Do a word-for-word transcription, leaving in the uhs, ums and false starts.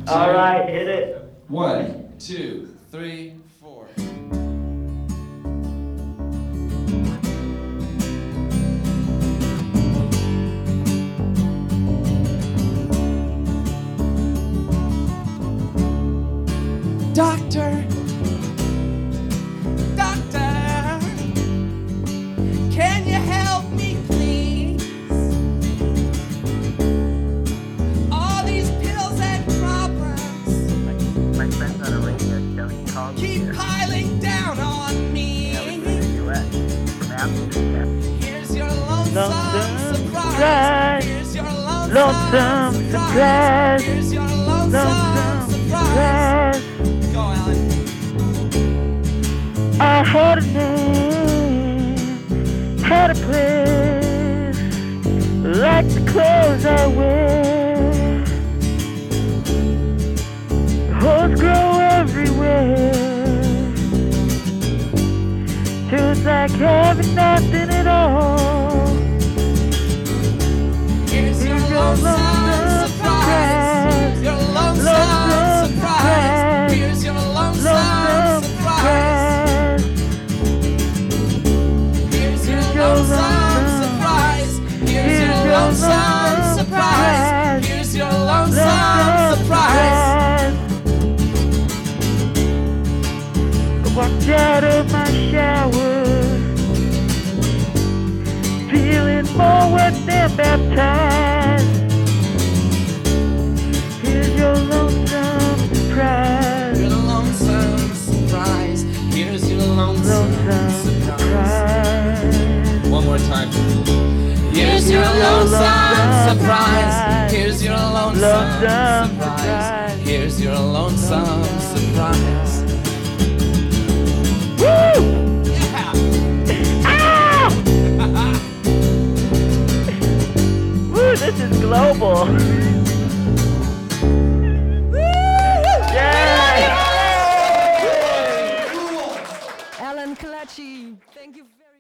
All right, hit it. One, two, three, four. Doctor, doctor, can you help me, please? All these pills and problems My friends on a radio show, he called me keep here. piling down on me. That was in the U S from Amsterdam. Here's your lonesome, Lonesome surprise. surprise. Here's your lonesome, Lonesome surprise. Here's your lonesome, Lonesome surprise. surprise. Go, Alan. I had a name, had a place, like the clothes I wear. Holes grow everywhere. Feels like having nothing at all. Here's your lonesome surprise. Your lonesome Lonesome surprise. Here's your lonesome Lonesome surprise. surprise. Here's your Here's your lonesome lonesome- surprise. Here's Here's your your lonesome lonesome surprise. surprise. Here's your lonesome Lonesome surprise. surprise. Walked out of my shower, feeling more wet than baptized. Here's your lonesome surprise. Your lonesome surprise. Here's your lonesome Lonesome surprise. surprise. One more time. Here's your lonesome surprise. Here's your lonesome Lonesome surprise. surprise. Here's your lonesome surprise. Woo! Yeah. Ah! Woo, this is global. Yeah! Alan Kalachi, thank you very